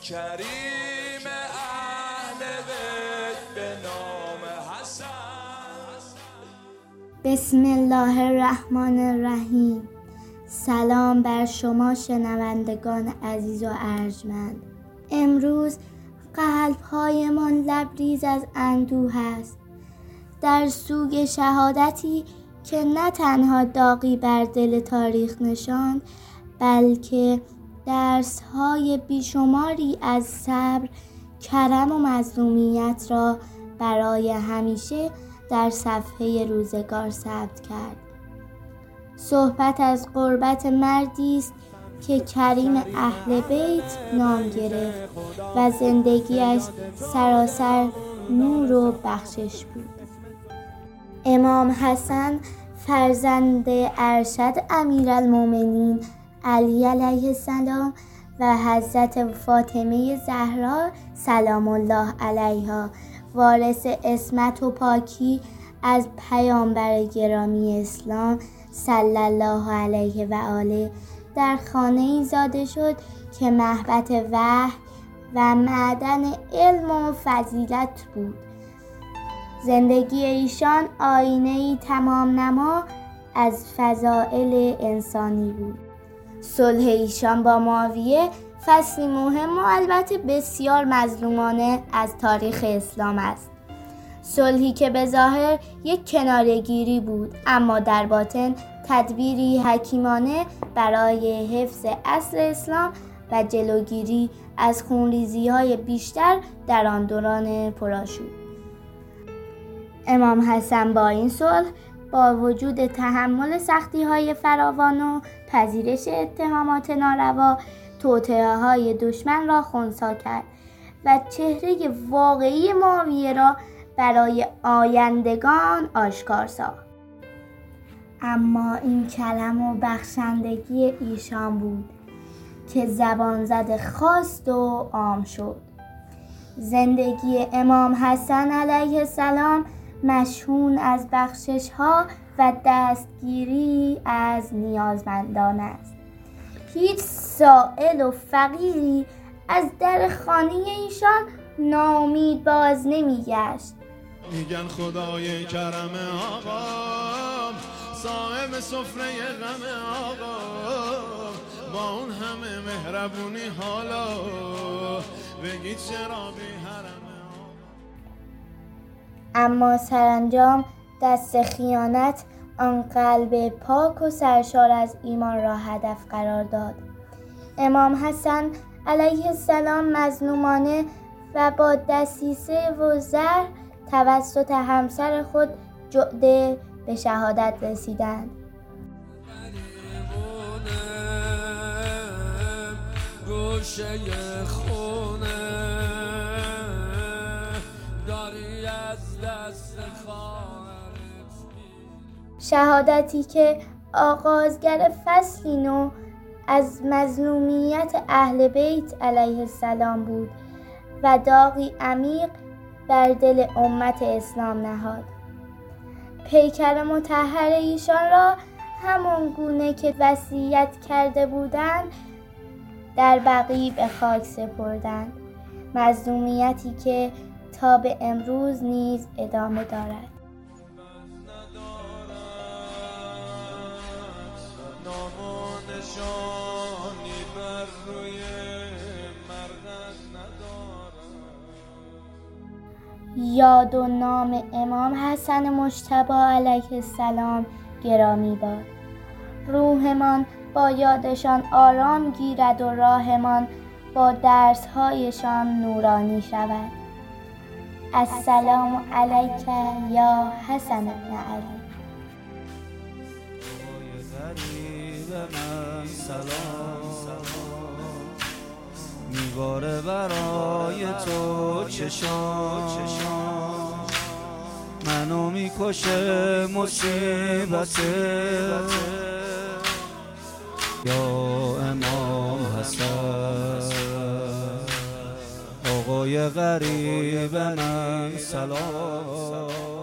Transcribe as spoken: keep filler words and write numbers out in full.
کریم اهل بیت به نام حسن. بسم الله الرحمن الرحیم. سلام بر شما شنوندگان عزیز و ارجمند. امروز قلب‌هایمان لبریز از اندوه است در سوگ شهادتی که نه تنها داغی بر دل تاریخ نشاند، بلکه درس‌های بیشماری از صبر، کرم و مظلومیت را برای همیشه در صفحه روزگار ثبت کرد. صحبت از غربت مردی است که کریم اهل بیت نام گرفت و زندگیش سراسر نور و بخشش بود. امام حسن فرزند ارشد امیرالمومنین علی علیه السلام و حضرت فاطمه زهرا سلام الله علیها، وارث عصمت و پاکی از پیامبر گرامی اسلام صلی الله علیه و آله، در خانه‌ای زاده شد که محبت وحی و معدن علم و فضیلت بود. زندگی ایشان آینه‌ای تمام نما از فضائل انسانی بود. صلح ایشان با معاویه فصلی مهم و البته بسیار مظلومانه از تاریخ اسلام است. صلحی که به ظاهر یک کناره‌گیری بود، اما در باطن تدبیری حکیمانه برای حفظ اصل اسلام و جلوگیری از خونریزی‌های بیشتر در آن دوران پرآشوب. امام حسن با این صلح با وجود تحمل سختی‌های فراوان و پذیرش اتهامات ناروا، توطئه‌های دشمن را خنثی کرد و چهره واقعی معاویه را برای آیندگان آشکار ساخت. اما این کرم و بخشندگی ایشان بود که زبان زد خواست و عام شد. زندگی امام حسن علیه السلام مشحون از بخشش‌ها و دستگیری از نیازمندان است. هیچ سائل و فقیری از در خانه ایشان ناامید باز نمی‌گشت. میگن خدای کرم آقا، صاحب سفره غم آقا، با اون همه مهربونی حالا بگید چرا بی حرم آقا. اما سرانجام دست خیانت آن قلب پاک و سرشار از ایمان را هدف قرار داد. امام حسن علیه السلام مظلومانه و با دسیسه و زهر توسط همسر خود جعده به شهادت رسیدند. گوشه خونه داری از دست خواهرت. شهادتی که آغازگر فصلی نو از مظلومیت اهل بیت علیه السلام بود و داغی عمیق بر دل امت اسلام نهاد. پیکر مطهر ایشان را همان گونه که وصیت کرده بودند در بقیع به خاک سپردند، مظلومیتی که تا به امروز نیز ادامه دارد. یاد و نام امام حسن مجتبی علیه السلام گرامی باد. روحمان با یادشان آرام گیرد و راهمان با درس‌هایشان نورانی شود. السلام علیک یا حسن ابن علی. میواره برای تو چشام، منو میکشه مصیبته یا امام حسن. آقای غریب من سلام.